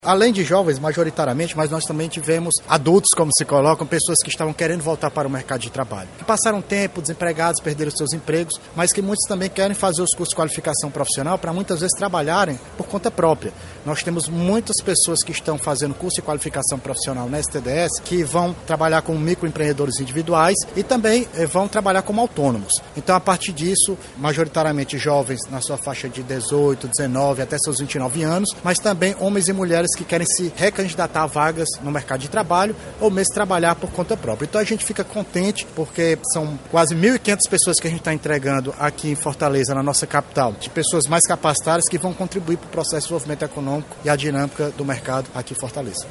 Além de jovens, majoritariamente, mas nós também tivemos adultos, como se colocam, pessoas que estavam querendo voltar para o mercado de trabalho, que passaram tempo desempregados, perderam seus empregos, mas que muitos também querem fazer os cursos de qualificação profissional para muitas vezes trabalharem por conta própria. Nós temos muitas pessoas que estão fazendo curso de qualificação profissional na STDS, que vão trabalhar como microempreendedores individuais e também vão trabalhar como autônomos. Então, a partir disso, majoritariamente jovens na sua faixa de 18, 19 até seus 29 anos, mas também homens e mulheres que querem se recandidatar a vagas no mercado de trabalho ou mesmo trabalhar por conta própria. Então a gente fica contente porque são quase 1.500 pessoas que a gente está entregando aqui em Fortaleza, na nossa capital, de pessoas mais capacitadas que vão contribuir para o processo de desenvolvimento econômico e a dinâmica do mercado aqui em Fortaleza.